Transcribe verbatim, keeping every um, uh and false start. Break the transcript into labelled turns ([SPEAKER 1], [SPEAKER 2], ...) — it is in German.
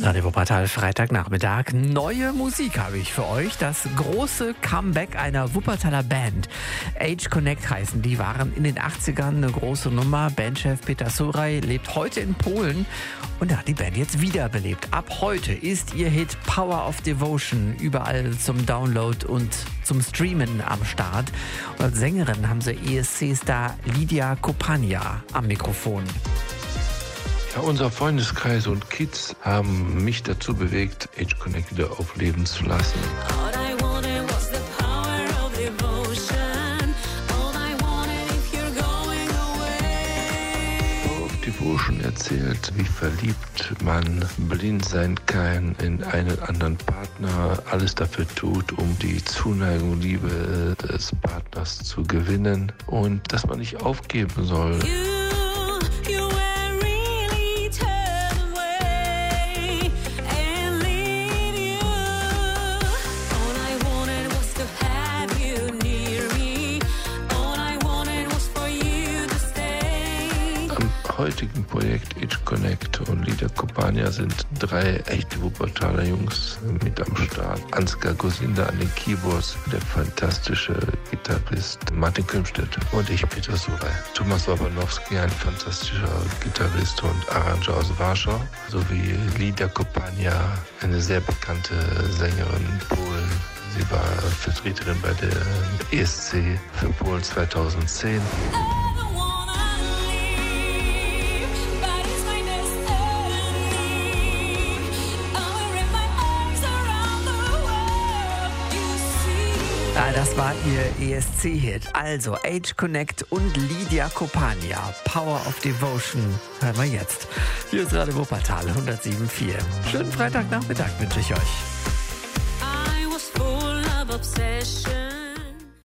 [SPEAKER 1] Radio Wuppertal, Freitagnachmittag. Neue Musik habe ich für euch. Das große Comeback einer Wuppertaler Band. Age Connect heißen die, waren in den achtzigern eine große Nummer. Bandchef Peter Suraj lebt heute in Polen und er hat die Band jetzt wiederbelebt. Ab heute ist ihr Hit Power of Devotion überall zum Download und zum Streamen am Start. Und als Sängerin haben sie E S C-Star Lidia Kopania am Mikrofon.
[SPEAKER 2] Ja, unser Freundeskreis und Kids haben mich dazu bewegt, Age Connect wieder aufleben zu lassen. Devotion erzählt, wie verliebt man blind sein kann in einen anderen Partner, alles dafür tut, um die Zuneigung, Liebe des Partners zu gewinnen und dass man nicht aufgeben soll. Im heutigen Projekt Age Connect und Lidia Kopania sind drei echte Wuppertaler Jungs mit am Start. Ansgar Gosinda an den Keyboards, der fantastische Gitarrist Martin Külmstedt und ich, Peter Suraj. Thomas Wabanowski, ein fantastischer Gitarrist und Arranger aus Warschau, sowie Lidia Kopania, eine sehr bekannte Sängerin in Polen. Sie war Vertreterin bei der E S C für Polen zweitausendzehn.
[SPEAKER 1] Ja, das war ihr E S C-Hit. Also Age Connect und Lidia Kopania. Power of Devotion hören wir jetzt. Hier ist Radio Wuppertal hundertsieben Komma vier. Schönen Freitagnachmittag wünsche ich euch.
[SPEAKER 3] I was full of obsession.